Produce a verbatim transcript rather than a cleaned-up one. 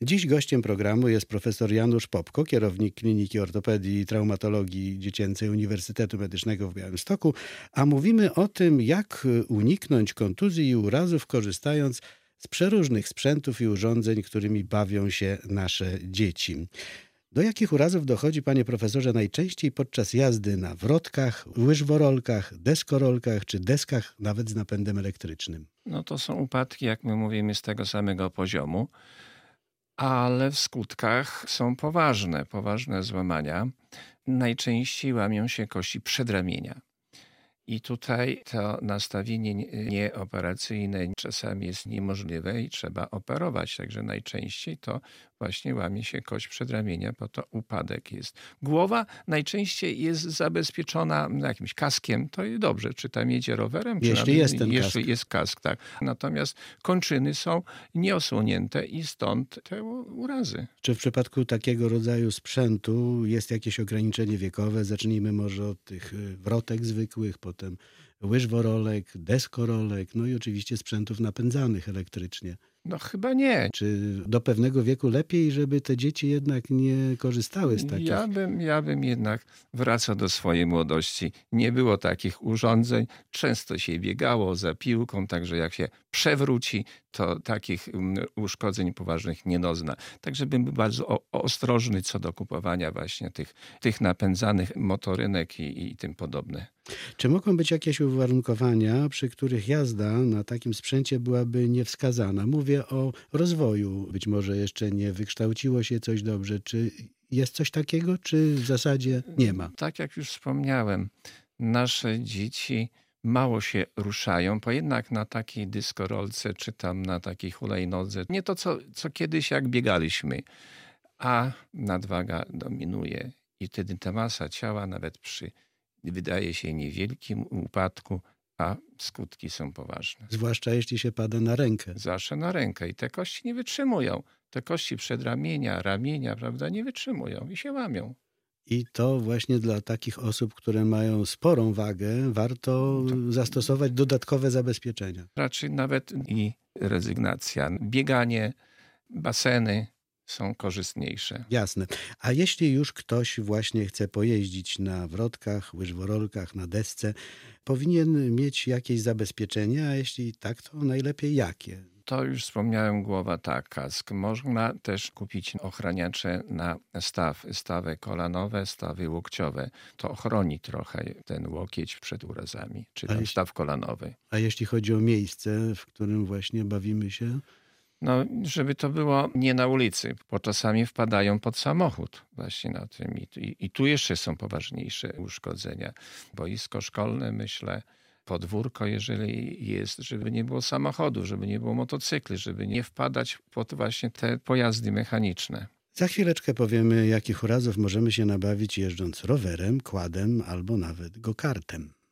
Dziś gościem programu jest profesor Janusz Popko, kierownik Kliniki Ortopedii i Traumatologii Dziecięcej Uniwersytetu Medycznego w Białymstoku, a mówimy o tym, jak uniknąć kontuzji i urazów, korzystając z przeróżnych sprzętów i urządzeń, którymi bawią się nasze dzieci. Do jakich urazów dochodzi, panie profesorze, najczęściej podczas jazdy na wrotkach, łyżworolkach, deskorolkach czy deskach nawet z napędem elektrycznym? No to są upadki, jak my mówimy, z tego samego poziomu, ale w skutkach są poważne, poważne złamania. Najczęściej łamią się kości przedramienia. I tutaj to nastawienie nieoperacyjne czasami jest niemożliwe i trzeba operować. Także najczęściej to właśnie łamie się kość przedramienia, bo to upadek jest. Głowa najczęściej jest zabezpieczona jakimś kaskiem. To jest dobrze, czy tam jedzie rowerem, czy Jeśli nawet, jest ten jeśli kask. jest kask, tak. Natomiast kończyny są nieosłonięte i stąd te urazy. Czy w przypadku takiego rodzaju sprzętu jest jakieś ograniczenie wiekowe? Zacznijmy może od tych wrotek zwykłych, potem łyżworolek, deskorolek, no i oczywiście sprzętów napędzanych elektrycznie. No chyba nie. Czy do pewnego wieku lepiej, żeby te dzieci jednak nie korzystały z takich? Ja bym, ja bym jednak wracał do swojej młodości. Nie było takich urządzeń. Często się biegało za piłką, także jak się przewróci, to takich uszkodzeń poważnych nie dozna. Także bym był bardzo ostrożny co do kupowania właśnie tych, tych napędzanych motorynek i, i tym podobne. Czy mogą być jakieś uwarunkowania, przy których jazda na takim sprzęcie byłaby niewskazana? Mówię o rozwoju. Być może jeszcze nie wykształciło się coś dobrze. Czy jest coś takiego, czy w zasadzie nie ma? Tak jak już wspomniałem, nasze dzieci mało się ruszają, bo jednak na takiej dyskorolce czy tam na takiej hulajnodze, nie to co, co kiedyś jak biegaliśmy, a nadwaga dominuje i wtedy ta masa ciała nawet przy wydaje się niewielkim upadku, a skutki są poważne. Zwłaszcza jeśli się pada na rękę. Zawsze na rękę i te kości nie wytrzymują. Te kości przedramienia, ramienia, prawda, nie wytrzymują i się łamią. I to właśnie dla takich osób, które mają sporą wagę, warto To... zastosować dodatkowe zabezpieczenia. Raczej nawet i rezygnacja. Bieganie, baseny są korzystniejsze. Jasne. A jeśli już ktoś właśnie chce pojeździć na wrotkach, łyżworolkach, na desce, powinien mieć jakieś zabezpieczenia, a jeśli tak, to najlepiej jakie? To już wspomniałem, głowa tak, kask. Można też kupić ochraniacze na staw, stawy kolanowe, stawy łokciowe. To ochroni trochę ten łokieć przed urazami, czy tam jeśli, staw kolanowy. A jeśli chodzi o miejsce, w którym właśnie bawimy się? No, żeby to było nie na ulicy, bo czasami wpadają pod samochód właśnie na tym. I, i tu jeszcze są poważniejsze uszkodzenia. Boisko szkolne, myślę, podwórko, jeżeli jest, żeby nie było samochodów, żeby nie było motocykli, żeby nie wpadać pod właśnie te pojazdy mechaniczne. Za chwileczkę powiemy, jakich urazów możemy się nabawić jeżdżąc rowerem, quadem albo nawet go-kartem.